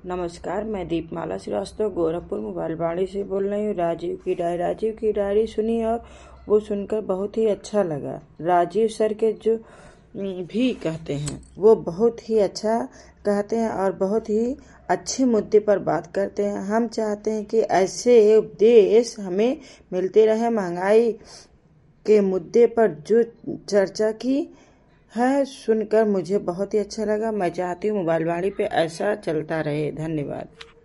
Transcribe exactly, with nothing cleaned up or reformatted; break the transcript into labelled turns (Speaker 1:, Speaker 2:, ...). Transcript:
Speaker 1: नमस्कार, मैं दीपमाला श्रीवास्तव गोरखपुर मोबाइल वाणी से बोल रही हूँ। राजीव की डायरी राजीव की डायरी सुनी और वो सुनकर बहुत ही अच्छा लगा। राजीव सर के जो भी कहते हैं वो बहुत ही अच्छा कहते हैं और बहुत ही अच्छे मुद्दे पर बात करते हैं। हम चाहते हैं कि ऐसे उपदेश हमें मिलते रहे। महंगाई के मुद्दे पर जो चर्चा की है सुनकर मुझे बहुत ही अच्छा लगा। मैं चाहती हूँ मोबाइल वाणी पे ऐसा चलता रहे। धन्यवाद।